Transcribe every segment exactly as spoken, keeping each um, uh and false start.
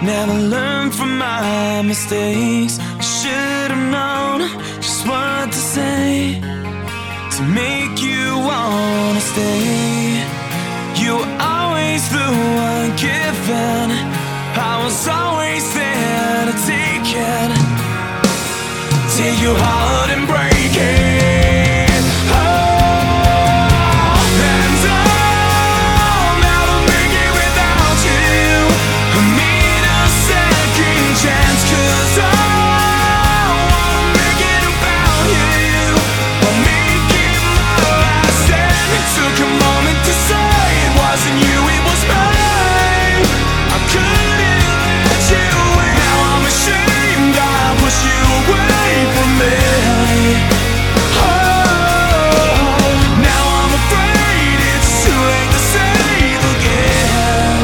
Never learned from my mistakes. I should have known just what to say to make you wanna stay. You were always the one giving, I was always there to take it, take your heart and break it. Oh, and I'll never make it without you. I need a second chance, 'cause I wanna make it about you. I'll make it my last, and it took a moment to say it wasn't you, it was me. I couldn't let you in. Now I'm ashamed I pushed you away from me. Oh, now I'm afraid it's too late to save again.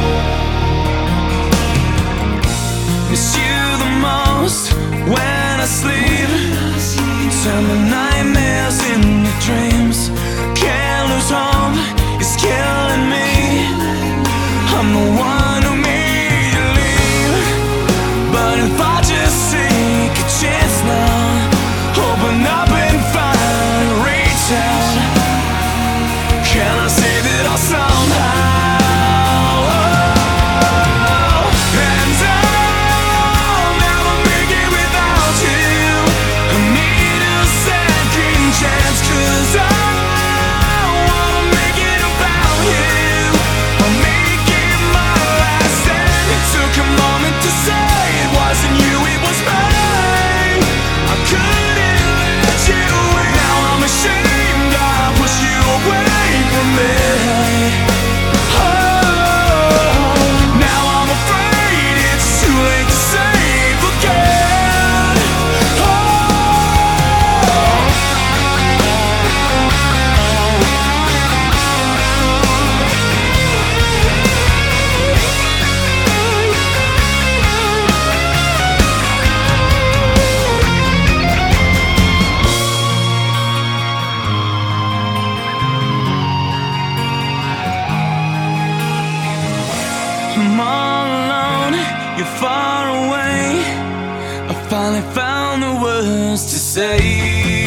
Miss you the most when I sleep, turn the nightmares into dreams. Can't lose hope, it's killing me. I'm the one who made you leave, but if I just take a chance now, open up and find, reach out, can I save it all somehow? Oh, and I'll never make it without you. I need a second chance, 'cause I wanna make it about you. I'll make it my last, and it took a moment to say it wasn't you, it was me. I couldn't let you in. Now I'm ashamed I pushed you away from me. Oh, now I'm afraid it's too late to save again. I'm all alone, you're far away. I finally found the words to say.